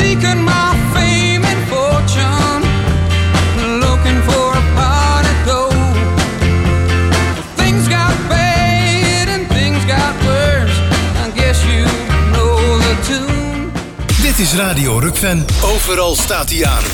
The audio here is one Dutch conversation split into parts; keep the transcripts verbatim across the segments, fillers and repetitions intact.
seeking my fame and fortune, looking for a pot of gold. Things got bad and things got worse. I guess you know the tune. Dit is Radio Rukven. Overal staat hij aan.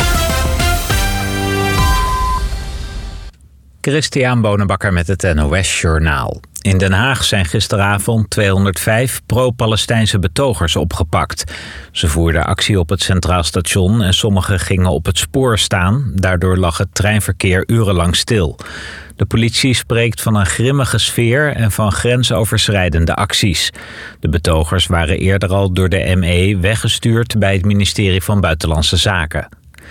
Christian Bonenbakker met het N O S Journaal. In Den Haag zijn gisteravond tweehonderdvijf pro-Palestijnse betogers opgepakt. Ze voerden actie op het Centraal Station en sommigen gingen op het spoor staan. Daardoor lag het treinverkeer urenlang stil. De politie spreekt van een grimmige sfeer en van grensoverschrijdende acties. De betogers waren eerder al door de M E weggestuurd bij het ministerie van Buitenlandse Zaken.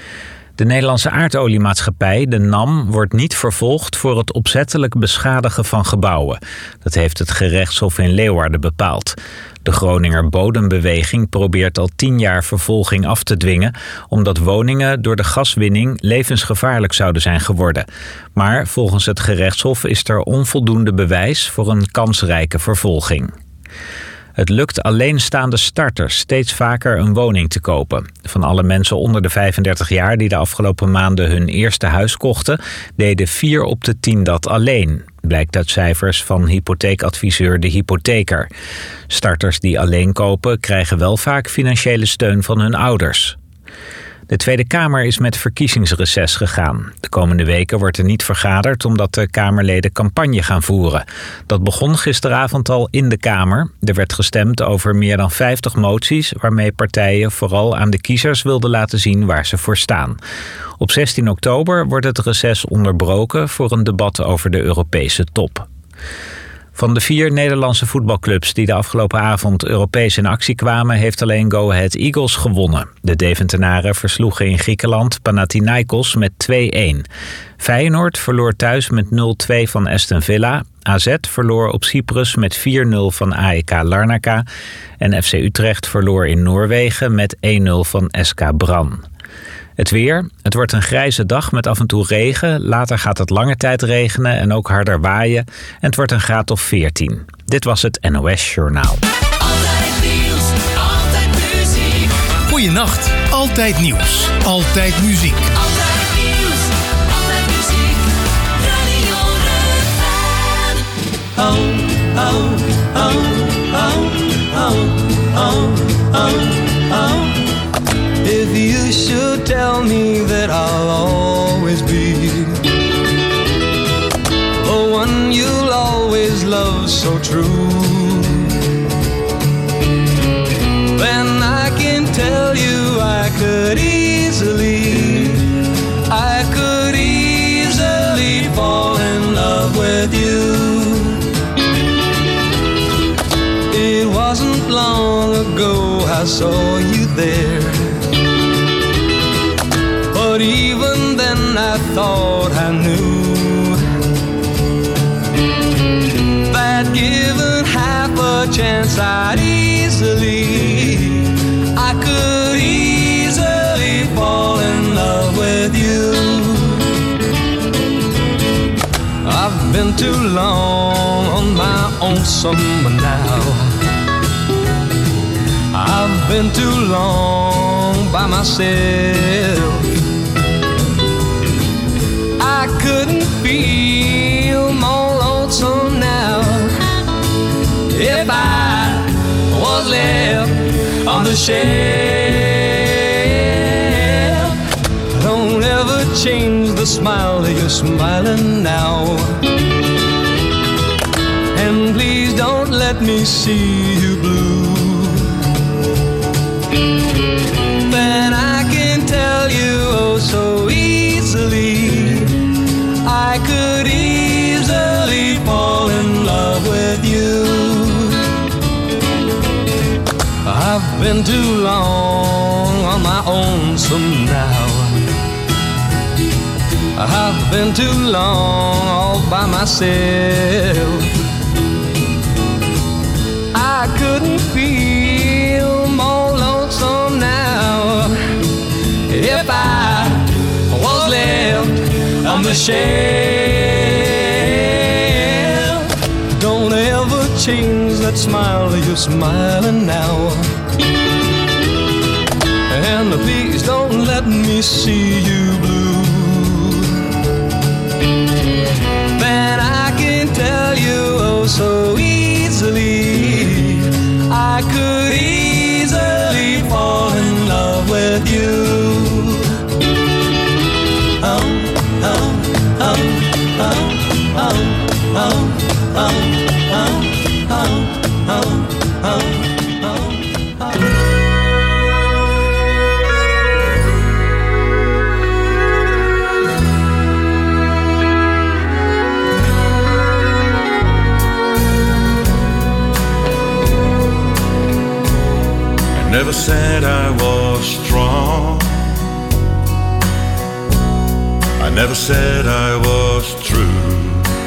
De Nederlandse aardoliemaatschappij, de N A M, wordt niet vervolgd voor het opzettelijk beschadigen van gebouwen. Dat heeft het gerechtshof in Leeuwarden bepaald. De Groninger Bodembeweging probeert al tien jaar vervolging af te dwingen, omdat woningen door de gaswinning levensgevaarlijk zouden zijn geworden. Maar volgens het gerechtshof is er onvoldoende bewijs voor een kansrijke vervolging. Het lukt alleenstaande starters steeds vaker een woning te kopen. Van alle mensen onder de vijfendertig jaar die de afgelopen maanden hun eerste huis kochten, deden vier op de tien dat alleen. Blijkt uit cijfers van hypotheekadviseur De Hypotheker. Starters die alleen kopen krijgen wel vaak financiële steun van hun ouders. De Tweede Kamer is met verkiezingsreces gegaan. De komende weken wordt er niet vergaderd omdat de Kamerleden campagne gaan voeren. Dat begon gisteravond al in de Kamer. Er werd gestemd over meer dan vijftig moties waarmee partijen vooral aan de kiezers wilden laten zien waar ze voor staan. Op zestien oktober wordt het reces onderbroken voor een debat over de Europese top. Van de vier Nederlandse voetbalclubs die de afgelopen avond Europees in actie kwamen, heeft alleen Go Ahead Eagles gewonnen. De Deventenaren versloegen in Griekenland Panathinaikos met twee-een. Feyenoord verloor thuis met nul twee van Aston Villa. A Z verloor op Cyprus met vier nul van A E K Larnaca. En F C Utrecht verloor in Noorwegen met één nul van S K Brann. Het weer. Het wordt een grijze dag met af en toe regen. Later gaat het lange tijd regenen en ook harder waaien. En het wordt een graad of veertien. Dit was het N O S Journaal. Altijd nieuws, altijd muziek. Goeienacht. Altijd nieuws. Altijd muziek. Altijd nieuws, altijd muziek. Radio Rukven. Oh, oh, oh, oh, oh, oh, oh, oh. If you should tell me that I'll always be the one you'll always love so true, then I can tell you I could easily, I could easily fall in love with you. It wasn't long ago I saw you there, but even then I thought I knew that given half a chance I'd easily, I could easily fall in love with you. I've been too long on my own summer now. I've been too long by myself. I couldn't feel more lonesome now if I was left on the shelf. Don't ever change the smile that you're smiling now, and please don't let me see you blue. Then I can tell you oh so easily, I could easily fall in love with you. I've been too long on my own some now. I've been too long all by myself. I couldn't feel more lonesome now if I was left on the shelf. Don't ever change that smile that you're smiling now, don't let me see you blue. Then I can tell you oh so easily, I could easily fall in love with you. Oh, oh, oh, oh, oh, oh, oh, oh, oh, oh, oh, oh. Never said I was strong. I never said I was true.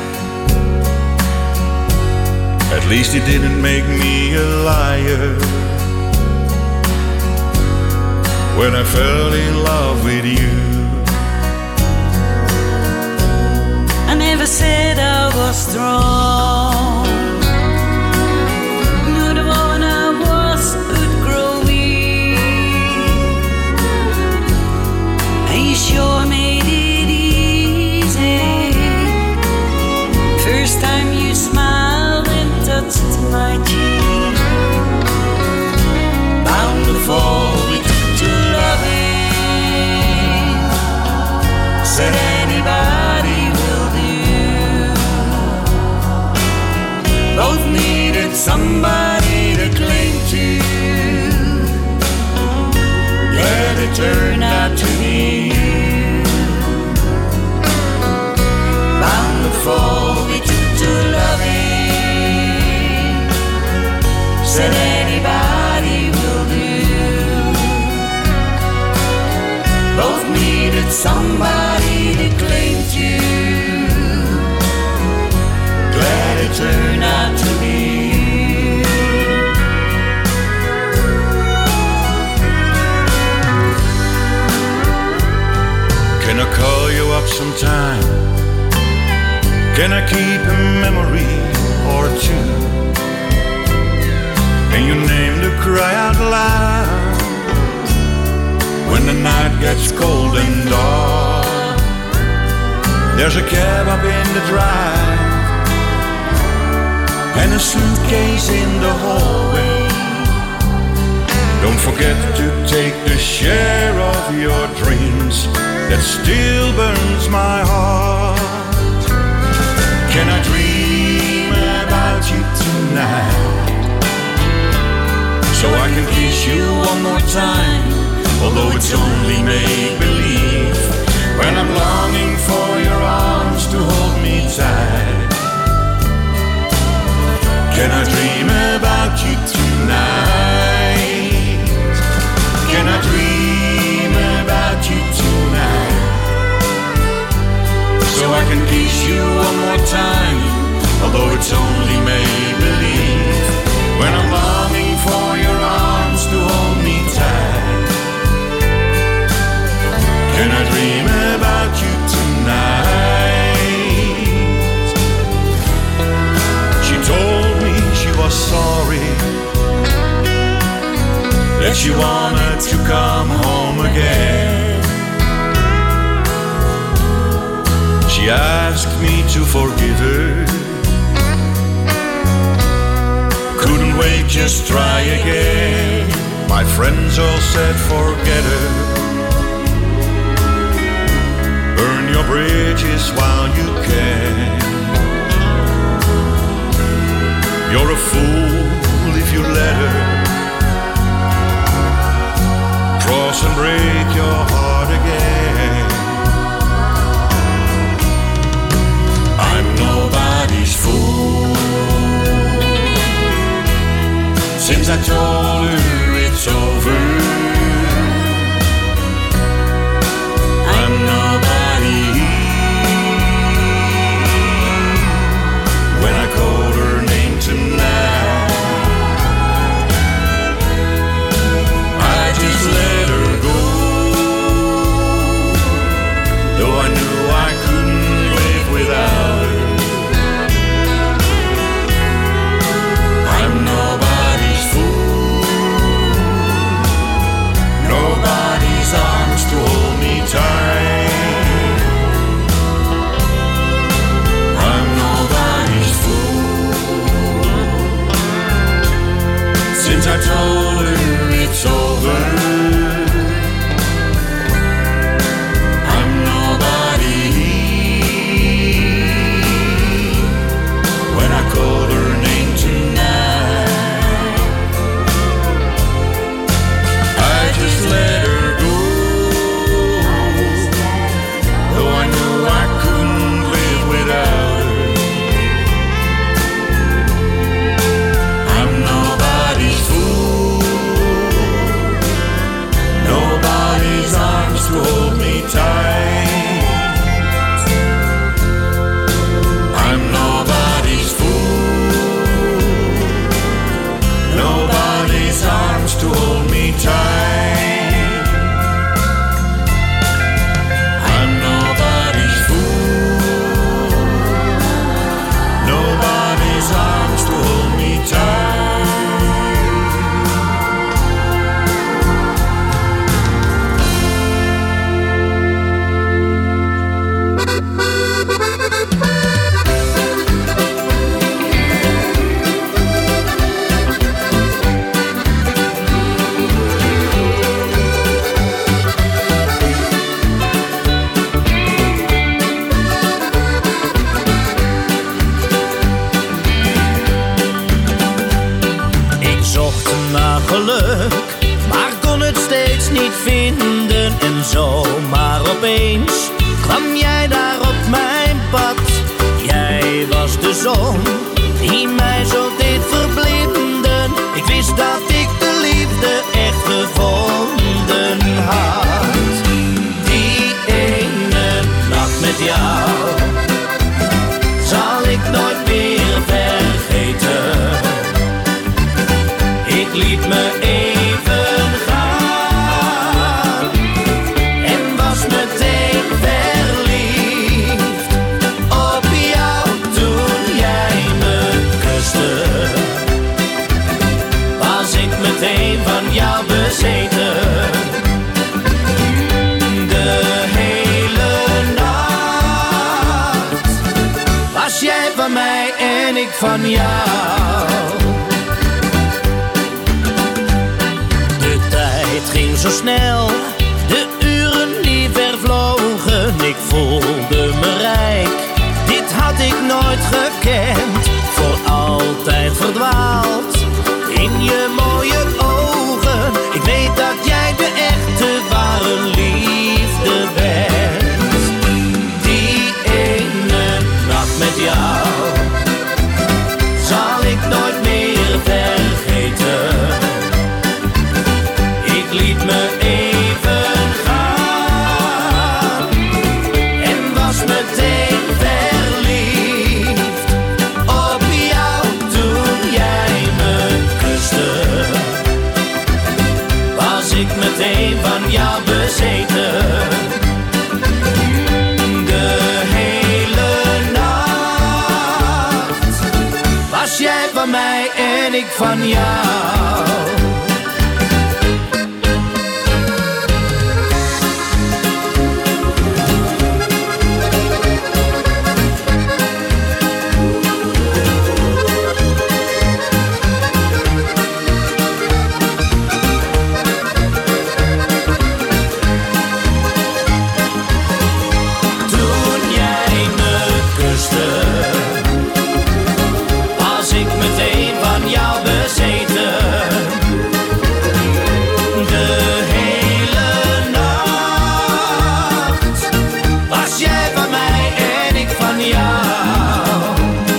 At least it didn't make me a liar when I fell in love with you. I never said I was strong. Knew the woman I was would grow weak, and you sure made it easy. First time you smiled and touched my cheek, bound to fall to loving. Said anybody will do. Both needed somebody to cling to. Glad it turned out to be you. Bound to fall, we took to loving. Said anybody will do. Both needed somebody to cling to. Glad it turned out to be you. Can I call you up sometime? Can I keep a memory or two? Can you name to cry out loud when the night gets cold and dark? There's a cab up in the drive and a suitcase in the hallway. Don't forget to take the share of your dreams that still burns my heart. Can I dream about you tonight, so I can kiss you one more time, although it's only make-believe, when I'm longing for your arms to hold me tight. Can I dream about you tonight? Can I dream about you tonight, so I can kiss you one more time, although it's only make-believe, when I'm longing for your arms to hold me tight. Can I dream about you tonight? She told me she was sorry, that she wanted to come home again. She asked me to forgive her. Couldn't wait, just try again. My friends all said forget her. Burn your bridges while you can. You're a fool if you let her cross and break your heart again. I'm nobody's fool, since I told her it's over. I'm nobody when I called her name tonight. I just let her go, though I knew I couldn't live without her. I'm nobody's fool, vinden. En zomaar opeens kwam jij daar op mijn pad. Jij was de zon die mij zo deed verblinden. Ik wist dat ik de liefde echt gevonden had. Die ene nacht met jou zal ik nooit meer vergeten. Ik liet me even gaan en was meteen verliefd op jou toen jij me kuste. Was ik meteen van jou bezeten. De hele nacht was jij van mij en ik van jou. De tijd ging zo snel, de uren die vervlogen. Ik voelde me rijk, dit had ik nooit gekend. Voor altijd verdwaald in je mooie ogen. Ik weet dat jij de echte ware liefde bent. Die ene nacht met jou zal ik nooit meer vergeten. Ik liet me even gaan en was meteen verliefd op jou toen jij me kuste. Was ik meteen van jou bezeten. De hele nacht was jij van mij en ik van jou. Toen jij me kuste, was ik meteen van jou bezeten. De hele nacht was jij van mij en ik van jou.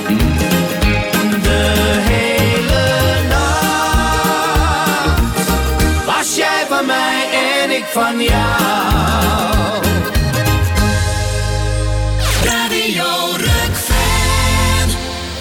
De hele nacht was jij van mij en ik van jou. Radio Rockfan.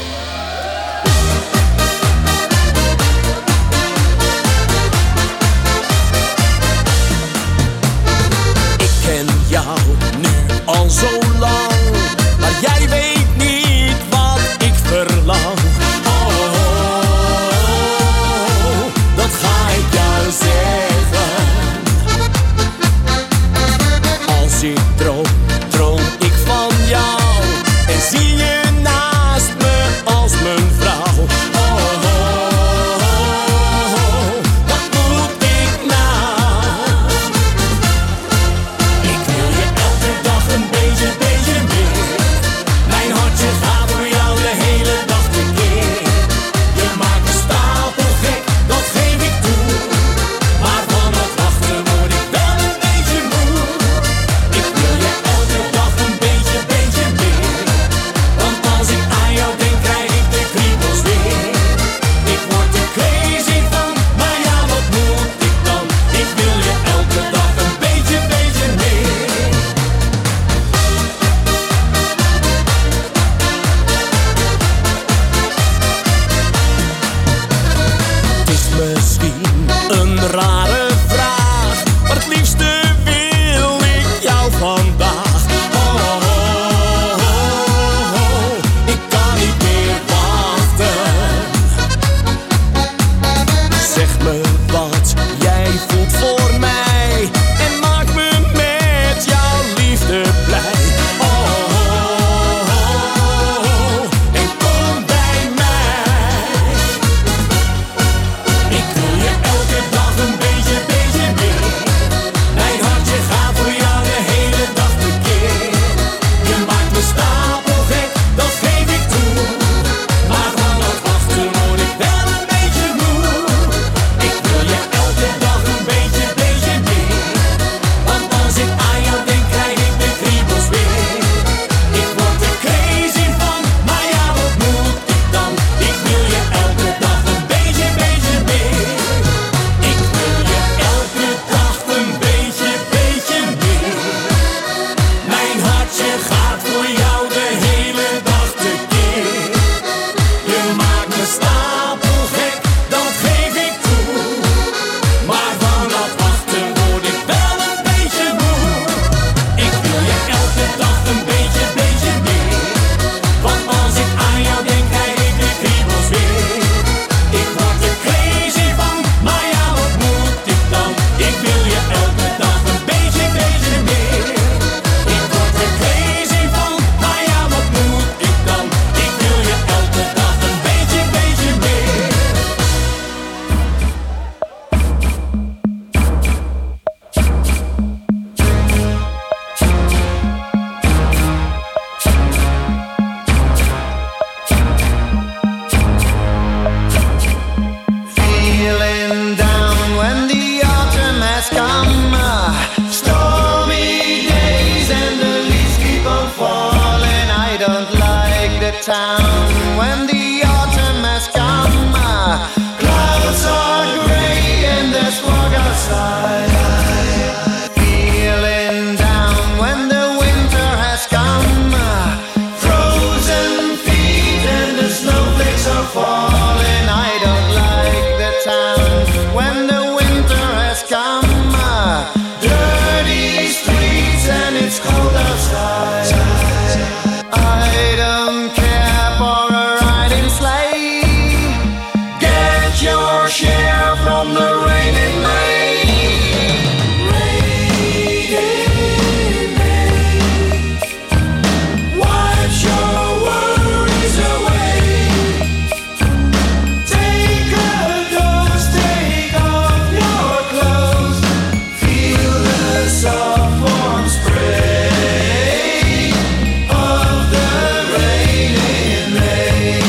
Ik ken jou nu al zo lang, maar jij weet niet wat ik verlang. Oh, dat ga ik jou zeggen. Dirty streets and it's cold outside. I don't care for a riding sleigh. Get your share from the raining May. Raining May. Wipe your worries away. Take a dose, take off your clothes. Feel the soft warm spray of the raining May.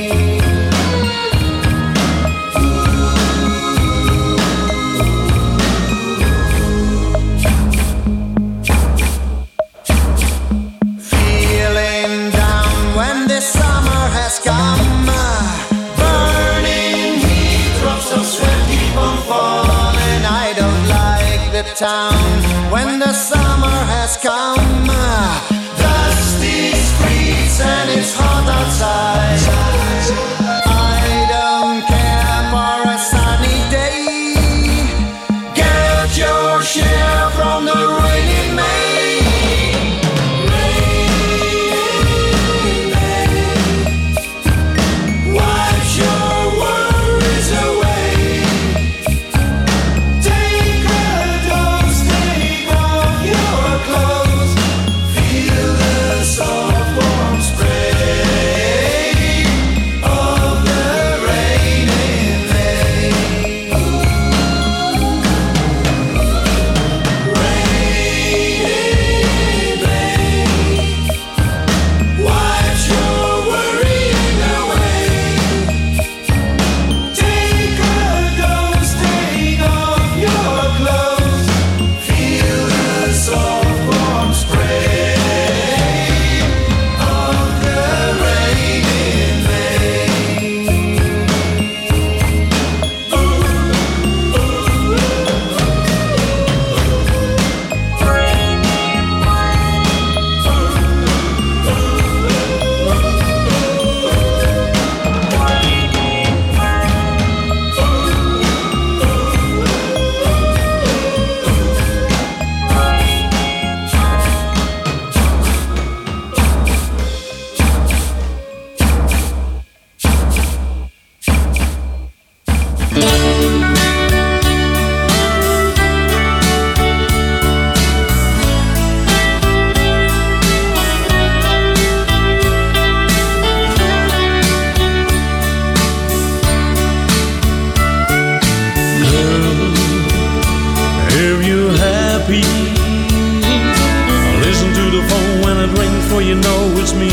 Feeling down when the summer has come. Burning heat, drops of sweat keep on falling. I don't like the town when the summer has come. Dusty streets and it's hot outside. I don't care for a sunny day. Get your share from the raining May. Wipe your worries away. Take a dose, take off your clothes. Feel the soft warm spray of the raining May. Raining May. Wipe your worrying away. Take a dose, take off your clothes. Feel the soft warm spray of the raining May. If you're happy, listen to the phone when it rings, for you know it's me.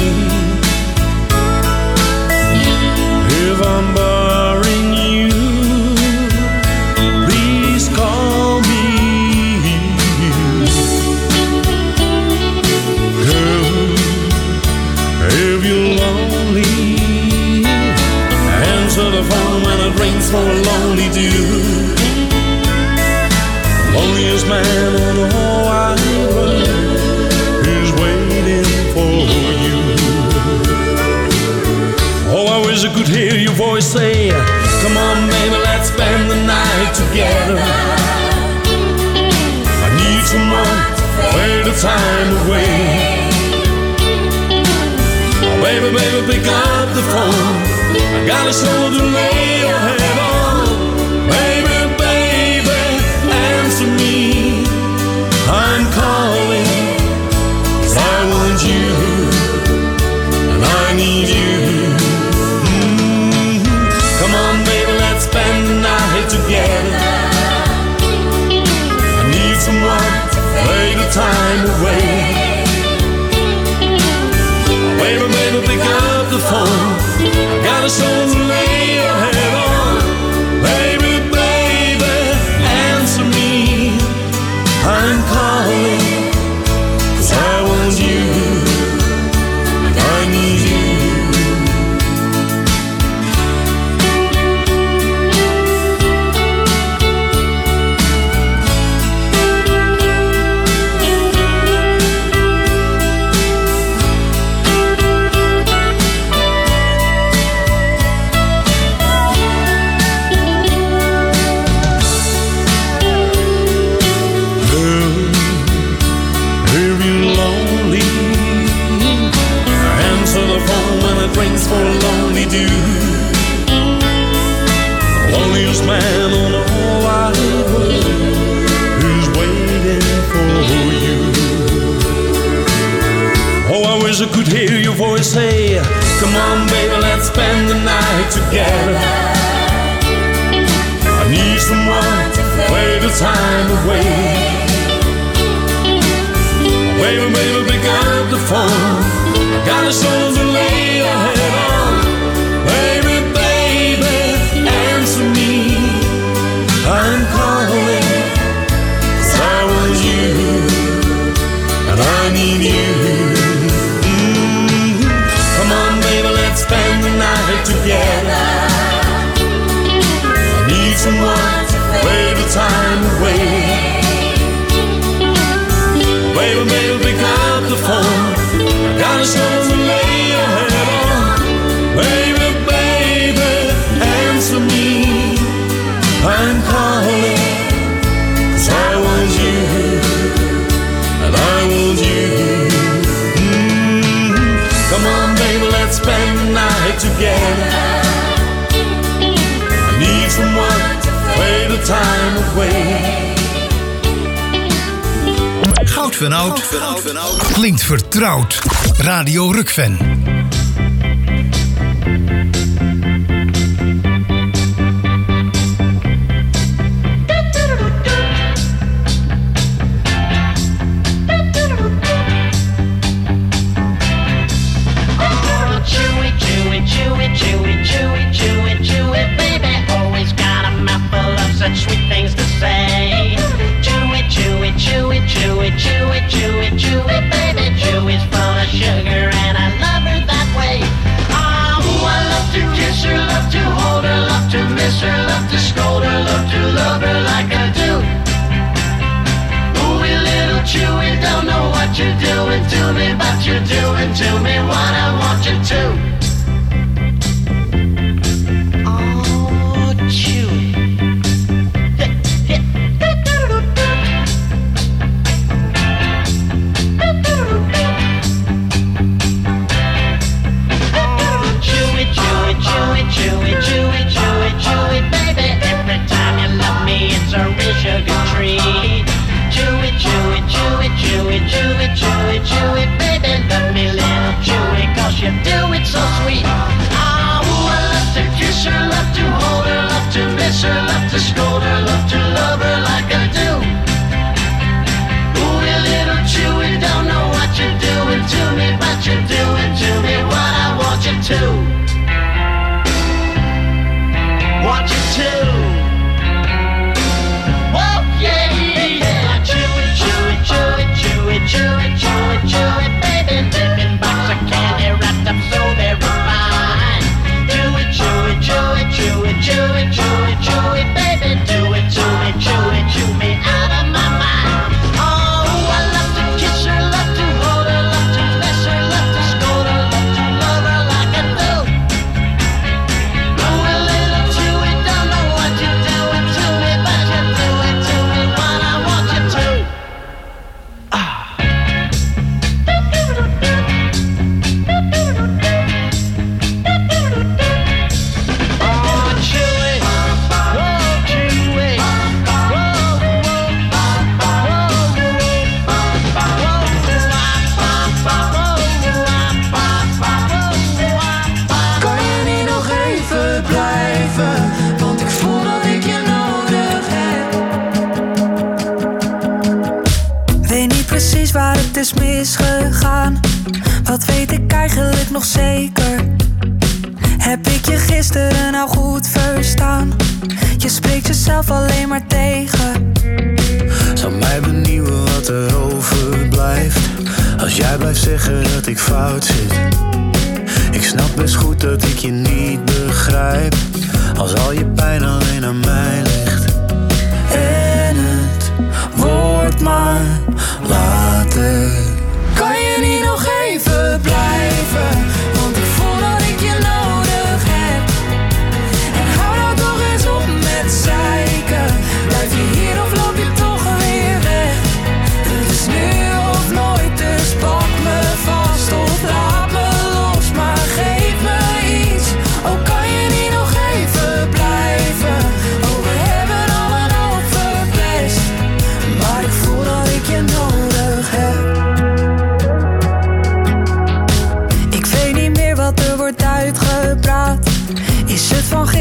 If I'm bothering you, please call me. Girl, if you're lonely, answer the phone when it rings, for a lonely dude. Loneliest man on the whole wide world is waiting for you. Oh, I wish I could hear your voice say, come on baby, let's spend the night together. I need someone to fade the time away. Oh baby, baby, pick up the phone. I got a shoulder to lay your head on. Baby, baby, answer me. I'm calling, 'cause I want you, and I need you. Mm-hmm. Come on, baby, let's spend the night together. I need someone to fade the time away. Baby, baby, pick up the phone. I got a shoulder to lay your head on. Baby, baby, answer me. I'm calling, 'cause I want you, and I need you. could hear your voice say, come on baby, let's spend the night together. I need someone to play the time away. Baby, baby, pick up the phone. I got a show to lay your head on. Baby, baby, answer me. I'm calling, 'cause I want you, and I need you. Mm-hmm. Come on, baby, let's spend the night together. I need someone to play the time away. Baby, baby, pick up the phone. I got a show to lay your head on. Baby, baby, answer me. I'm calling, 'cause I want you, and I want you. Mm-hmm. Come on, baby, let's spend the night together. I need someone to play the time away. Goud van Oud klinkt vertrouwd. Radio Rukven. Sweet things to say. Chew it, chew it, chew it, chew it, chew it, chew it, chew it, baby. Chew is full of sugar and I love her that way. Oh, I love to kiss her, love to hold her, love to miss her, love to scold her, love to love her like I do. Ooh, little Chewy, don't know what you're doing to me, but you're doing to me what I want you to. Oh, Chewy. Chew it, chew it, chew it, chew it, baby. Every time you love me, it's a real sugar treat. Chew it, chew it, chew it, chew it, chew it, chew it, chew it, baby. Love me, little Chewy, 'cause you do it so sweet. Oh, I love to kiss her, love to hold her, love to miss her, love to scold her, love to love her like I do. Ooh, you little Chewy, don't know what you're doing to me, but you're doing to me what I want you to. Want you to. Oh yeah, yeah. Chew it, chew it, chew it, chew it, chew it, chew it, chew it, baby. Living box of candy wrapped up so very fine. Chew it, chew it, chew it, chew it, chew it, chew it, chew it, baby. Do it to me, chew it, chew me out of my mind. Oh, I love to kiss her, love to hold her, love to miss her, love to scold her, love to love her like I do. Is misgegaan, wat weet ik eigenlijk nog zeker? Heb ik je gisteren nou goed verstaan? Je spreekt jezelf alleen maar tegen. Zou mij benieuwen wat er overblijft als jij blijft zeggen dat ik fout zit. Ik snap best goed dat ik je niet begrijp als al je pijn alleen aan mij ligt. En het wordt maar later. Kan je niet nog even blijven? Want ik voel dat ik je nodig heb. En hou nou toch eens op met zeiken. Blijf je hier of loop je toch weer weg? Het is nu of nooit, dus pak me vast of laat me los. Maar geef me iets, oh kan je niet nog even blijven? Oh we hebben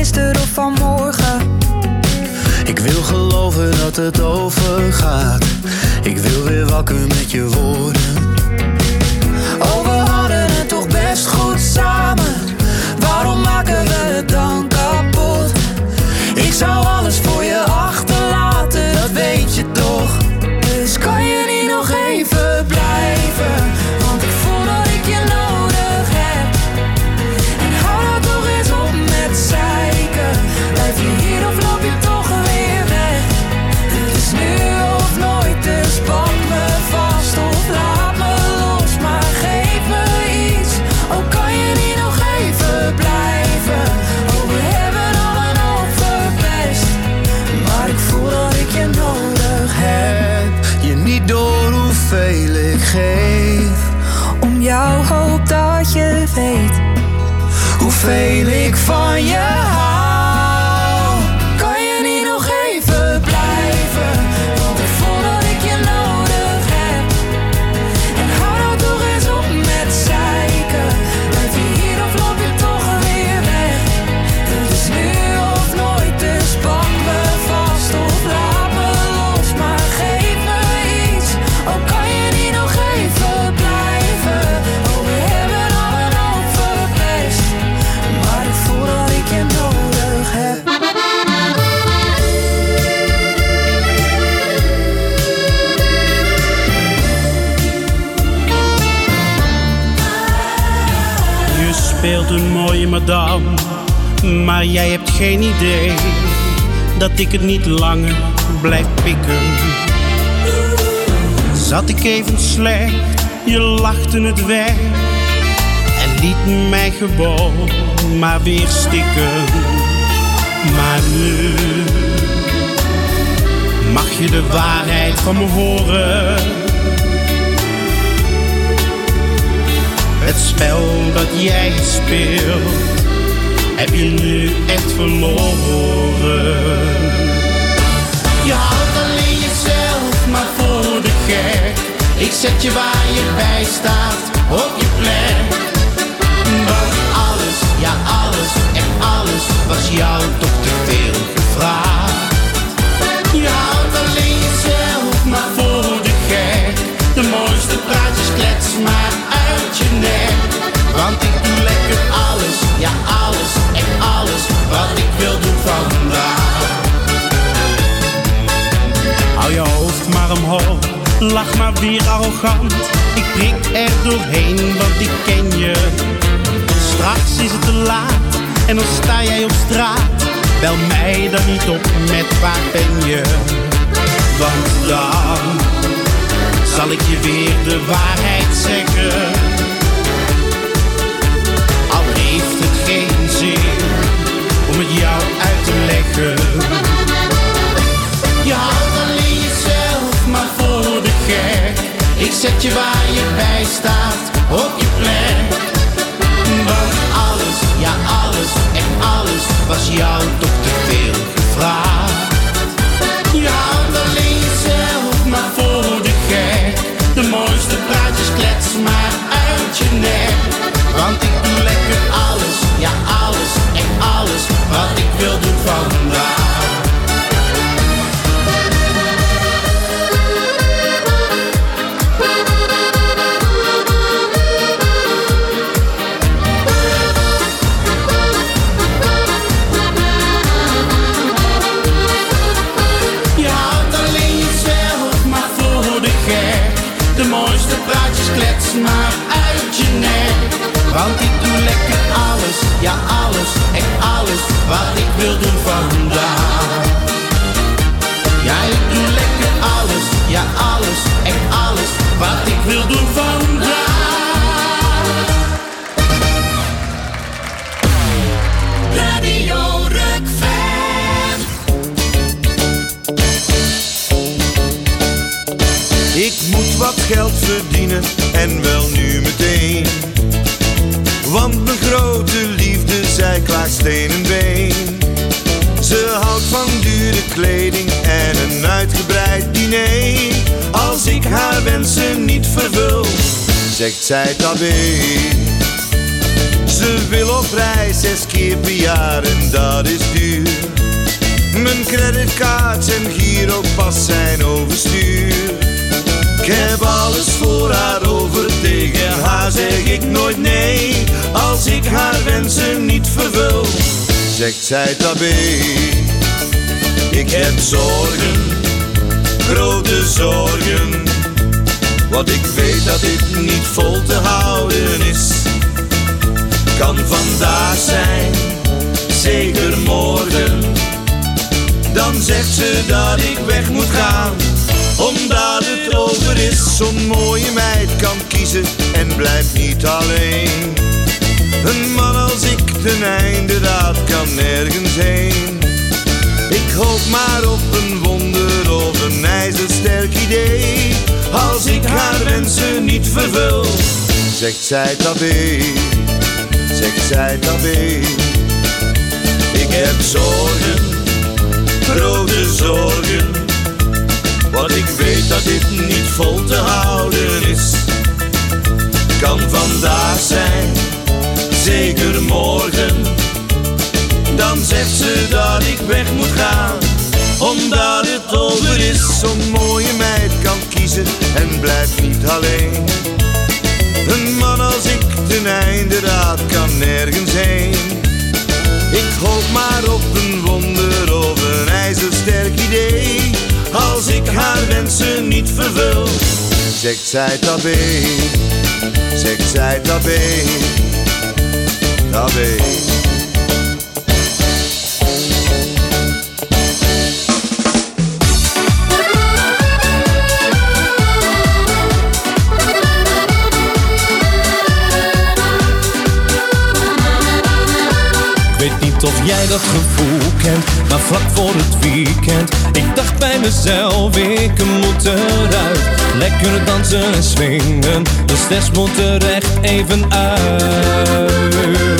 gisteren of van morgen. Ik wil geloven dat het overgaat. Ik wil weer wakker met je woorden. Oh, we hadden het toch best goed samen. Waarom maken we het dan kapot? Ik zou alles voor je achterlaten, dat weet je toch. Dus kan je niet nog even blijven? Want ik voel dat ik je nodig heb. En hou nou toch eens op met zeiken. Blijf je hier of loop je toch weer weg? Het is nu of nooit, dus pak me vast of laat me los. Maar geef me iets, oh kan je niet nog even blijven? Oh, we hebben al een hoop verpest, maar ik voel dat ik je nodig heb. Je niet door hoeveel ik geef. Om jou hoop dat je weet hoeveel ik van je hou. Kan je niet nog even blijven? Want ik voel dat ik je nodig heb. En hou nou toch eens op met zeiken. Blijf je hier of loop je toch weer weg? Het is nu of nooit, dus pak me vast of laat me los. Maar geef me iets, oh kan je niet nog even blijven? Oh, we hebben al een hoop verpest, maar ik voel dat ik je nodig heb. Je speelt een mooie madame, maar jij hebt geen idee dat ik het niet langer blijf pikken. Zat ik even slecht, je lachte het weg en liet mij gewoon maar weer stikken. Maar nu mag je de waarheid van me horen. Het spel dat jij speelt, heb je nu echt verloren. Je houdt alleen jezelf maar voor de gek. Ik zet je waar je bij staat, op je plek. Want alles, ja alles, echt alles, was jou toch te veel gevraagd. Je houdt alleen jezelf maar voor de gek. De mooiste praatjes klets maar uit je nek. Want ik doe lekker alles, ja alles, echt alles, wat ik wil doen vandaag. Hou je hoofd maar omhoog, lach maar weer arrogant. Ik prik er doorheen, want ik ken je. Straks is het te laat en dan sta jij op straat. Bel mij dan niet op met waar ben je. Want dan zal ik je weer de waarheid zeggen. Al heeft het geen zin om het jou uit te leggen. Je houdt alleen jezelf maar voor de gek. Ik zet je waar je bij staat, op je plek. Want alles, ja alles, echt alles, was jou toch te veel gevraagd. Je houdt alleen jezelf maar voor de gek. De mooiste praatjes klets maar uit je nek. Want ik doe lekker alles, ja alles, echt alles, wat ik wil doen vandaag. Je houdt alleen jezelf maar voor de gek. De mooiste praatjes klets maar uit je nek. Want ik doe lekker alles, ja alles, echt alles, wat ik wil doen vandaag. Ja, ik doe lekker alles, ja alles, echt alles, wat ik wil doen vandaag. Radio Rukven. Ik moet wat geld verdienen en wel nu meteen. Want mijn grote liefde, zij klaagt steen en been. Ze houdt van dure kleding en een uitgebreid diner. Als ik haar wensen niet vervul, zegt zij tabé. Ze wil op reis zes keer per jaar en dat is duur. Mijn creditcards en giropas zijn overstuur. Ik heb alles voor haar over, tegen haar zeg ik nooit nee. Als ik haar wensen niet vervul, zegt zij tabé. Ik heb zorgen, grote zorgen. Want ik weet dat dit niet vol te houden is. Kan vandaag zijn, zeker morgen. Dan zegt ze dat ik weg moet gaan, omdat het over is. Zo'n mooie meid kan kiezen en blijft niet alleen. Een man als ik ten einde raad kan nergens heen. Ik hoop maar op een wonder of een ijzersterk idee. Als ik haar wensen niet vervul, zegt zij tabé, zegt zij tabé. Ik heb zorgen, grote zorgen. Want ik weet dat dit niet vol te houden is. Kan vandaag zijn, zeker morgen. Dan zegt ze dat ik weg moet gaan, omdat het over is. Zo'n mooie meid kan kiezen en blijft niet alleen. Een man als ik ten einde raad kan nergens heen. Ik hoop maar op een wonder of een ijzersterk idee. Als ik haar wensen niet vervul, zegt zij tabé, zegt zij tabé, tabé. Of jij dat gevoel kent, maar vlak voor het weekend. Ik dacht bij mezelf, ik moet eruit. Lekker dansen en swingen, de stress moet er echt even uit.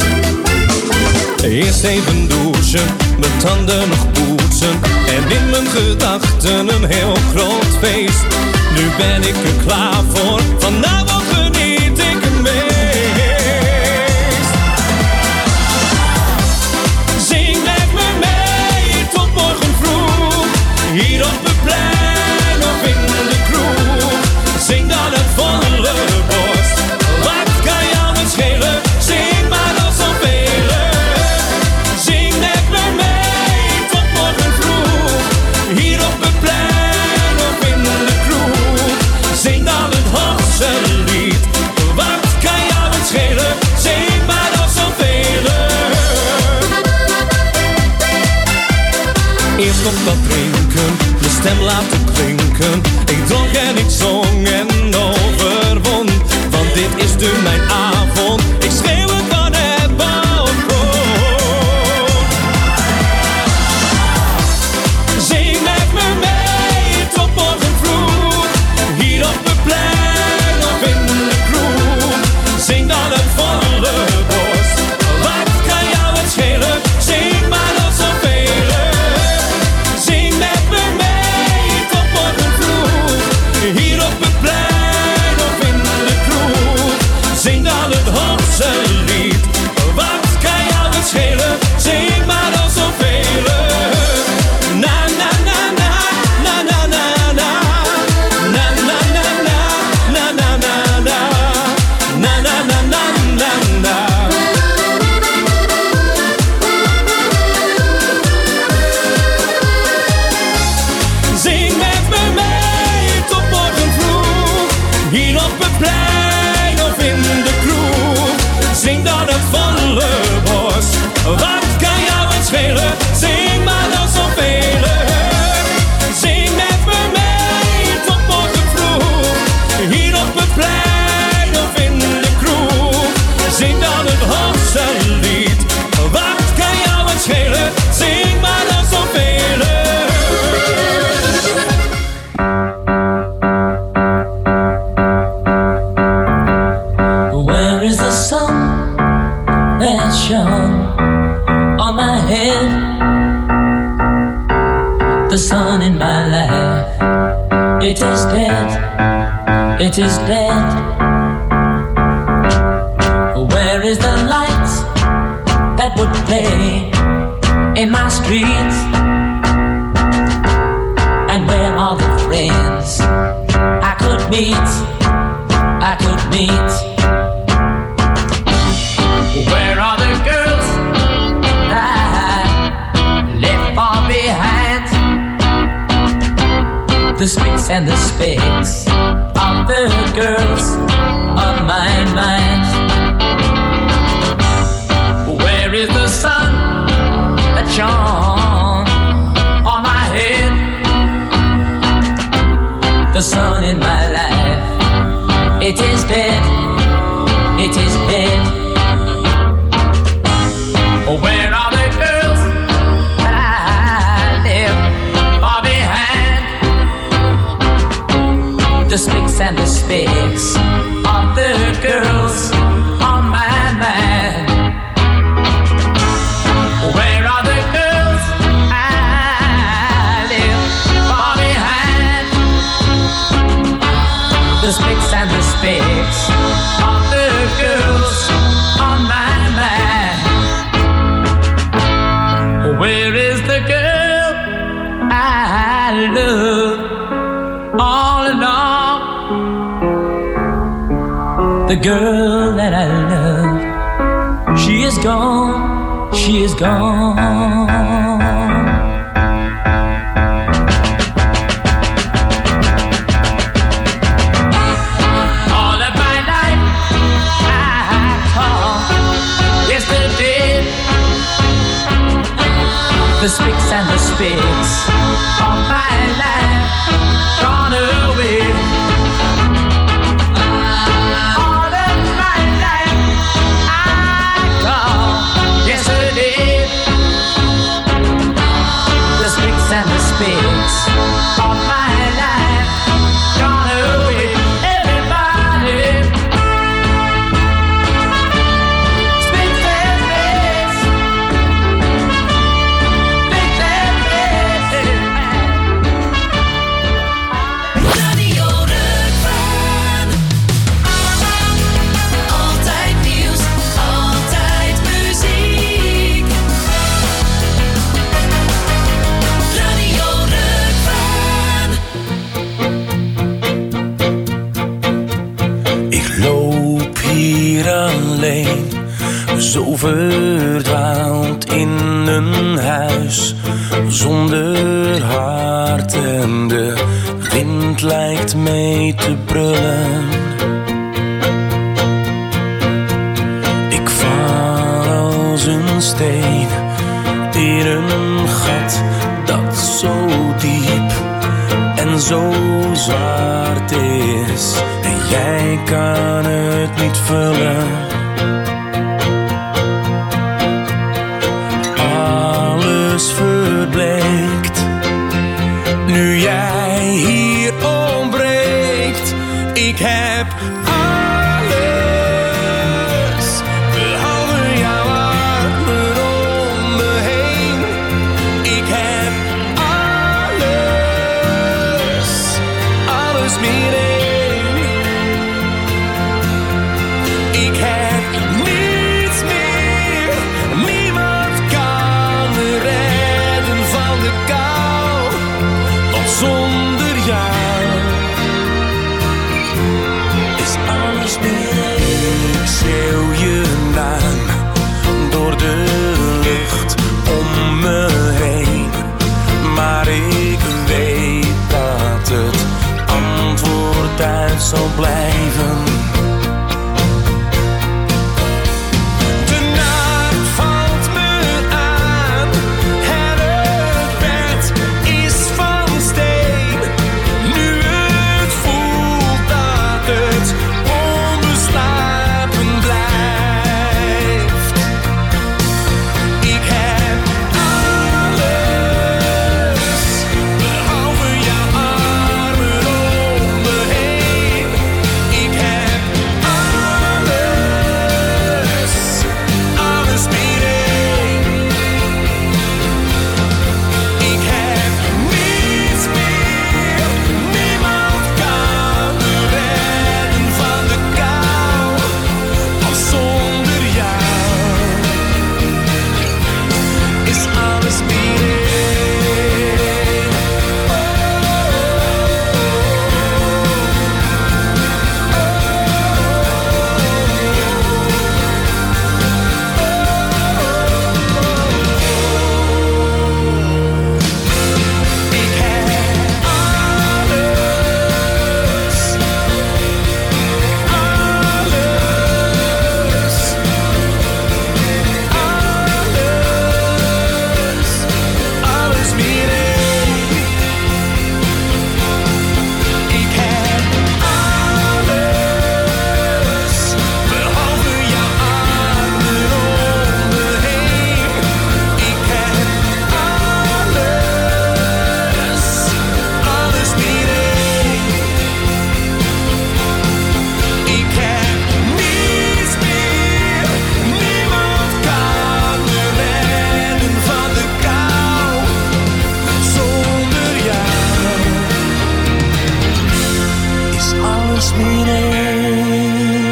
Eerst even douchen, mijn tanden nog poetsen. En in mijn gedachten een heel groot feest. Nu ben ik er klaar voor, vanavond geniet ik een meest. Hier op het plein of in de kroeg, zing dan het volle borst. Wat kan jou het schelen, zing maar als zoveel. Zing met me mee tot morgen vroeg. Hier op het plein of in de kroeg, zing dan het hoogste lied. Wat kan jou het schelen, zing maar als zoveel. Eerst nog wat drinken, de stem laten klinken. Ik dronk en ik zong en overwon, want dit is nu mijn avond. Ik schreeuw het van het balkon. Zing met me mee tot morgen vroeg. Hier op het plein of in de kroeg, zing dan het volle borst. Wat kan jou het schelen, zing maar als zoveel. Hier op het plein of in de kroeg, zing dan het hoogste lied. Wat kan jou het schelen, zing maar al zoveel. Na na na na, na na na na, na na na na, na na na na, na na na na na na. Zing met me mee tot morgen vroeg. Hier op het plein of in de kroeg, zing dan het volle borst. Wat kan jou het schelen, zing maar dan zoveel. Zing met me mee tot morgen vroeg. Hier op het plein of in de kroeg, zing dan het hoogste lied. Wat kan jou het schelen, zing maar dan zoveel. Where is the sun that shone on my head? The sun in my life, it is dead, it is dead. Where Where is the light that would play in my streets? And where are the friends I could meet? I could meet. Where are the girls I left far behind? The spicks and the specks of the girls of my mind. Where is the sun that shone on my head? The sun in my life, it is dead, it is dead. Where are the girls that I left far behind? The spicks and the specks of the girls on my mind. Where are the girls I left far behind? The spicks and the specks of the girls on my mind. Where is the girl I love all along? The girl that I love, she is gone, she is gone. The spicks and the spicks of my life gone away. All of my life I call yesterday. The spicks and the spicks of my life gone away. Everybody. Spicks and spicks. Alleen, zo verdwaald in een huis zonder hart en de wind lijkt mee te brullen. Ik val als een steen in een gat dat zo diep en zo zwart is. En jij kan het niet vullen. Alles verbleekt nu jij hier ontbreekt. Ik heb alles behalve jouw armen om me heen. Ik heb alles, alles meer één. Ik heb niets meer, niemand kan me redden van de kou. Want zonder jou is alles meer één. Ik schreeuw je naam door de lucht om me heen. Maar ik weet dat het antwoord uit zal blijven. nooit meer heen.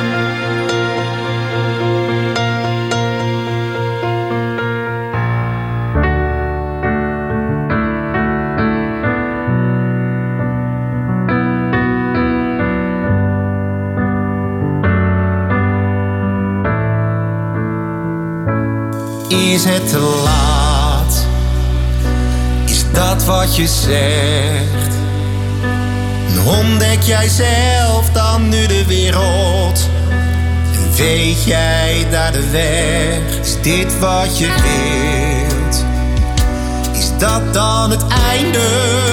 Is het te laat? Is dat wat je zegt? Ontdek jij zelf dan nu de wereld? En weet jij daar de weg? Is dit wat je wilt? Is dat dan het einde?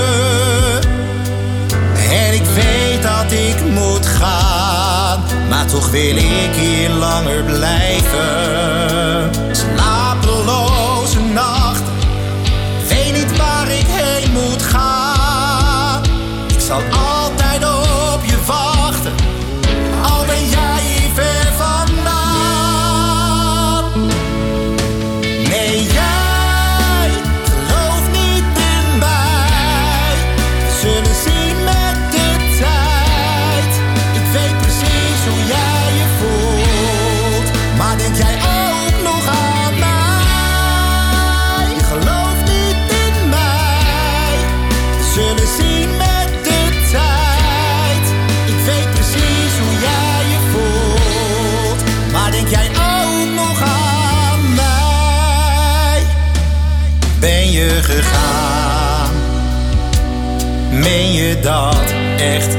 En ik weet dat ik moet gaan, maar toch wil ik hier langer blijven. Slapeloze nachten, weet niet waar ik heen moet gaan. Ik zal altijd op je wachten, al ben jij hier ver vandaan. Nee, jij gelooft niet in mij. We zullen zien met de tijd. Ik weet precies hoe jij je voelt, maar denk jij ook nog aan mij? Je gelooft niet in mij. We zullen zien met de tijd. Ik weet precies hoe jij je voelt, maar denk jij ook nog aan mij? Ben je gegaan? Meen je dat echt?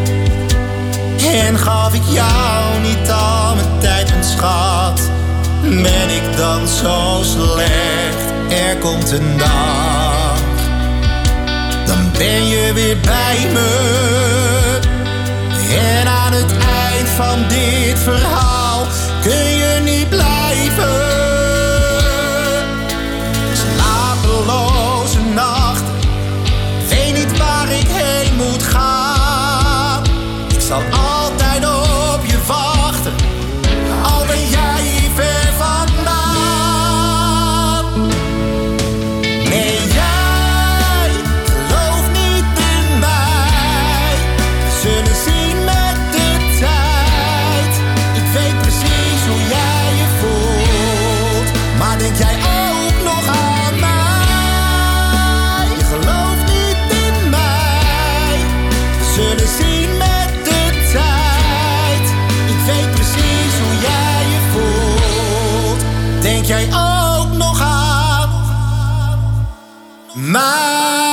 En gaf ik jou niet al mijn tijd, mijn schat? Ben ik dan zo slecht? Er komt een dag, dan ben je weer bij me. En aan het eind van dit verhaal kun je niet blijven. Slapeloze nachten, weet niet waar ik heen moet gaan. Ik zal altijd op je wachten, al ben jij hier ver vandaan. Nee, jij gelooft niet in mij. We zullen zien met de tijd. Ik weet precies hoe jij je voelt, maar denk jij ook nog aan mij? Je gelooft niet in mij. We zullen zien met de tijd. Ik weet precies hoe jij je voelt. Denk jij ook nog aan mij?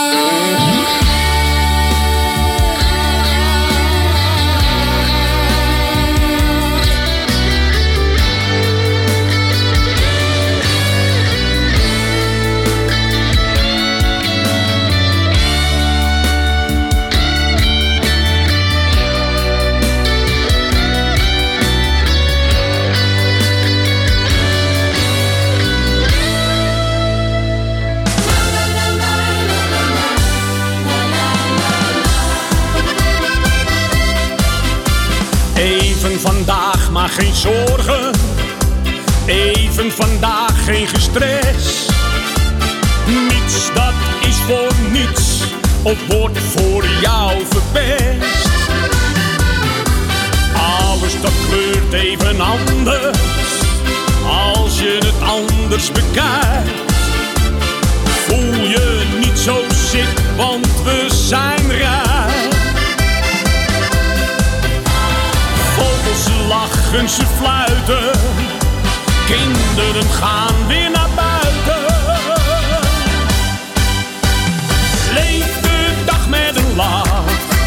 Even vandaag maar geen zorgen, even vandaag geen gestres. Niets dat is voor niets of wordt voor jou verpest. Alles dat kleurt even anders als je het anders bekijkt. Voel je niet zo ziek, want we zijn rijk. Vogels lachen, ze fluiten, kinderen gaan weer naar buiten. Leef de dag met een lach,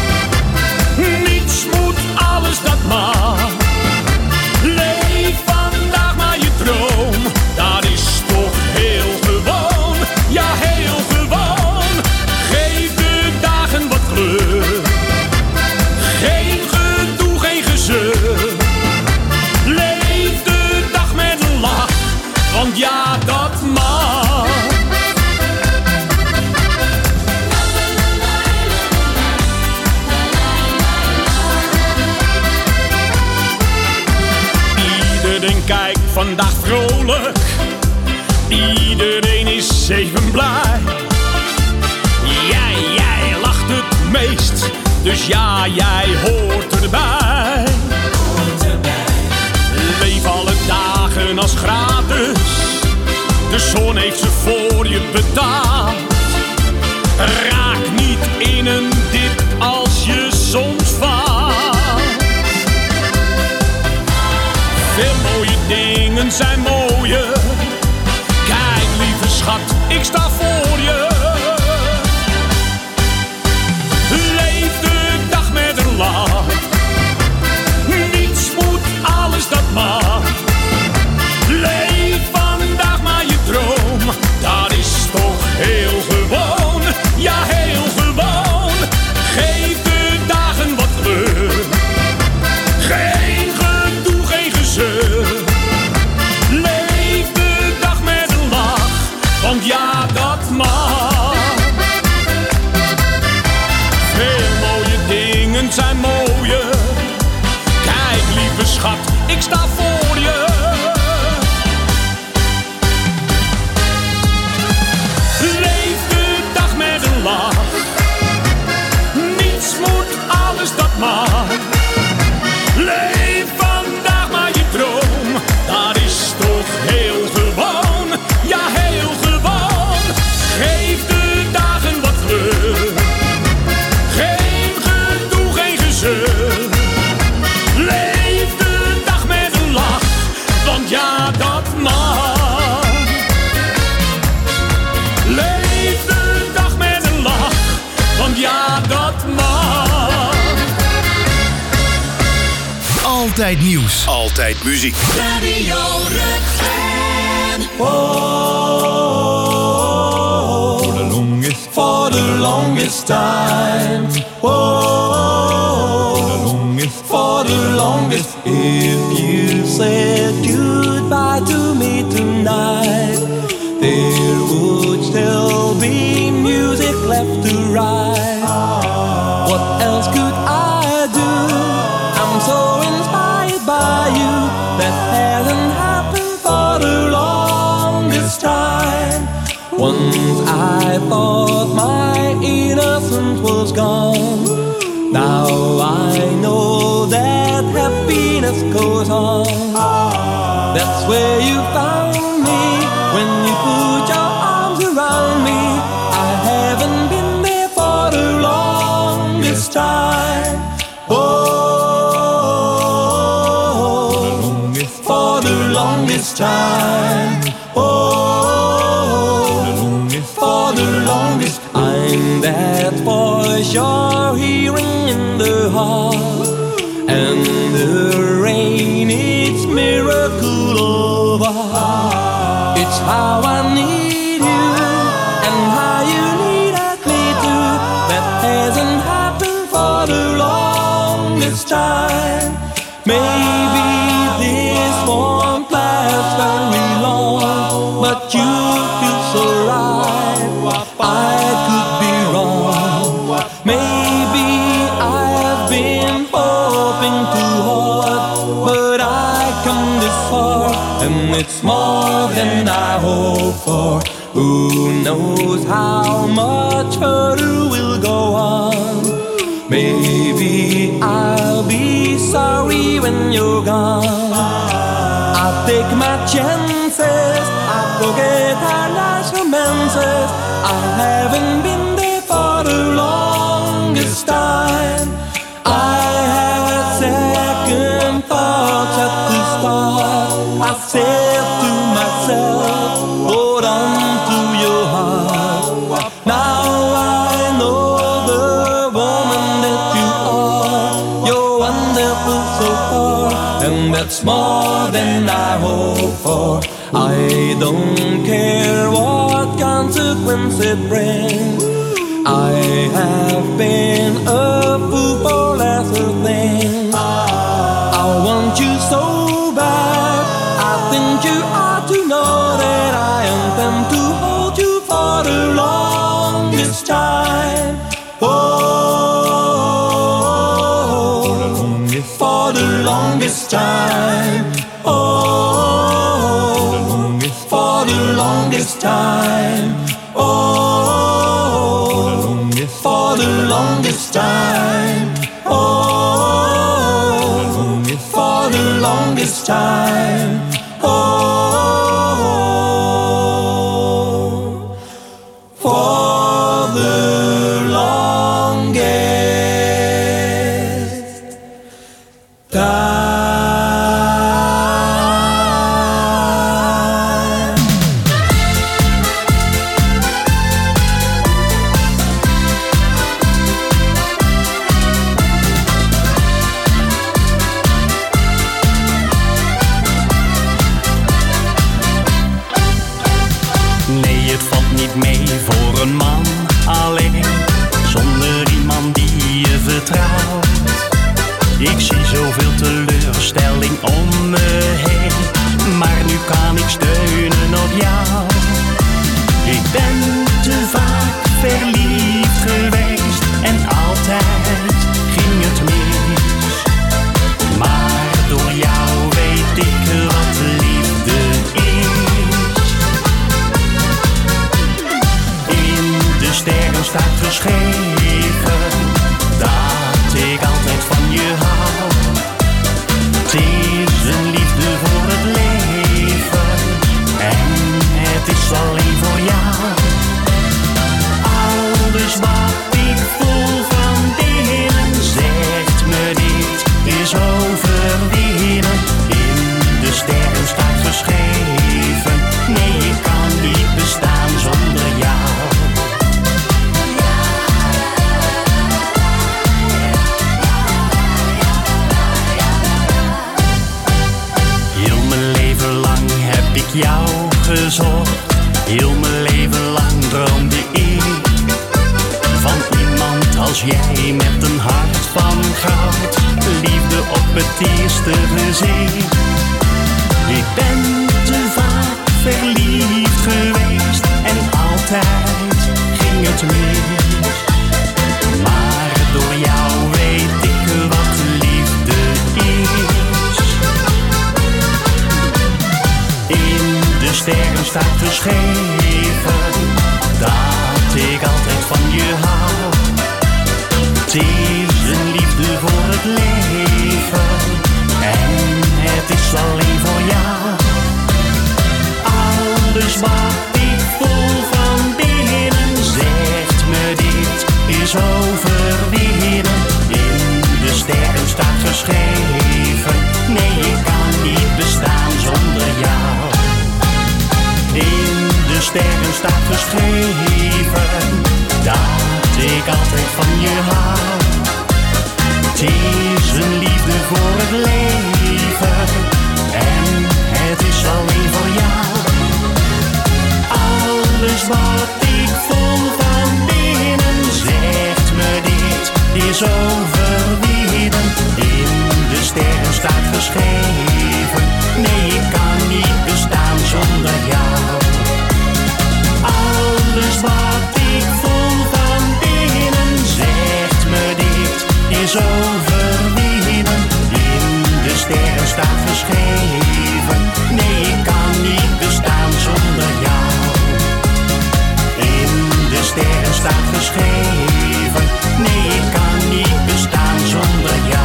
niets moet, alles dat mag. Leef vandaag maar je droom, dat is toch heel gewoon. Ja, heel gewoon. Geef de dagen wat kleur, geen gedoe, geen gezeur. Leef de dag met een lach, want ja, dat mag. Iedereen kijkt vandaag vrolijk, iedereen is even blij. Jij, jij lacht het meest, Dus ja, jij hoort erbij. Leef alle dagen als gratis. De zon heeft ze voor je betaald. Raak niet in een dip als je soms faalt. Veel mooie dingen zijn mooier. Kijk lieve schat, ik sta voor je. Leef de dag met een lach. Niets moet, alles dat mag. Leef vandaag maar je droom. Dat is toch heel gewoon. Ja, heel gewoon. Geef de dagen wat kleur. Geen gedoe, geen gezeur. Leef de dag met een lach. Want ja, dat mag. Veel mooie dingen zijn mooier. Kijk lieve schat, ik sta voor je. Leef de dag met een lach. Niets moet, alles dat mag. Leef vandaag maar je droom. Dat is toch heel gewoon. Ja, heel gewoon. Geef de dagen wat kleur. Geen gedoe, geen gezeur. Leef de dag met een lach. Want ja, dat mag. Leef de dag met een lach. Want ja, dat mag. Altijd nieuws. Altijd muziek. Radio Rukven. For the longest, for the longest time. Oh, for the longest, for the longest. If you said goodbye to me tonight, there would still be music left to write. What else could I do? I'm so inspired by you. That hasn't happened for the longest time. Once I thought my innocence was gone. Now I know that happiness goes on. That's where you found me when you put your arms around me. I haven't been there for the longest time. Oh, for the longest time. Oh, for the longest. I'm that voice you're hearing in the heart, and the rain, it's miracle over. It's how I need you, and how you needed me too. That hasn't happened for the longest time. Maybe this won't last very long, but you feel so right. I could be wrong. Maybe I've been hoping too hard, but I come this far, and it's more than I hope for. Who knows how much further we'll go on? Maybe I'll be sorry when you're gone. I'll take my chances. I'll forget our last romances. I haven't been there for the longest time. I had second thoughts at the start. I said to myself, hold on to your heart. Now I know the woman that you are. You're wonderful so far, and that's more than I hope for. I don't care what consequence it brings. I have been a fool for lesser things. I want you so bad. I think you ought to know that I intend to hold you for the longest time. Oh, for the longest time. Oh, for the longest time. Oh, for the longest time. this time. Oh, for the longest time. Mee voor een man alleen, zonder iemand die je vertrouwt. Ik zie zoveel teleurstelling om me heen, maar nu kan ik steunen op jou. Ik ben te vaak verliefd geweest en altijd ging het mis. Maar door jou weet ik wat liefde is. De sterren staat geschreven dat ik altijd van je hou. Het is een liefde voor het leven en het is alleen voor jou. Alles wat ik voel van binnen zegt me dit is overwinnen. In de sterren staat geschreven, nee ik kan niet bestaan zonder jou. Jou gezocht, heel mijn leven lang droomde ik van iemand als jij met een hart van goud, liefde op het eerste gezicht. Ik ben te vaak verliefd geweest en altijd ging het mis. Maar door jou weet ik wat liefde is. De sterren staat geschreven dat ik altijd van je hou. Het is een liefde voor het leven en het is alleen voor jou. Alles wat ik voel van binnen zegt me dit is overwinnen. In de sterren staat geschreven, nee ik kan niet bestaan zonder jou. In de sterren staat geschreven dat ik altijd van je hou. Het is een liefde voor het leven en het is alleen voor jou. Alles wat ik voel van binnen zegt me dit is overwinnen. In de sterren staat geschreven, nee ik kan niet bestaan zonder jou. Alles wat ik voel van binnen zegt me dit is overwinnen. In de sterren staat geschreven, nee ik kan niet bestaan zonder jou. In de sterren staat geschreven, nee ik kan niet bestaan zonder jou.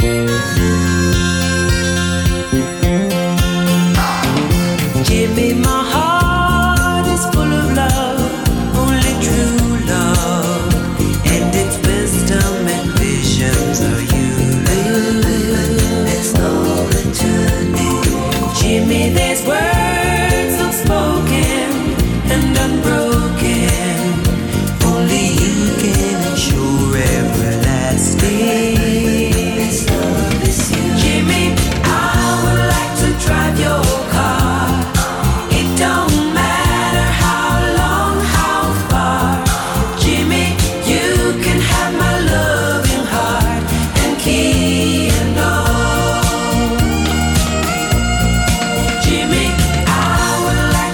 Give me my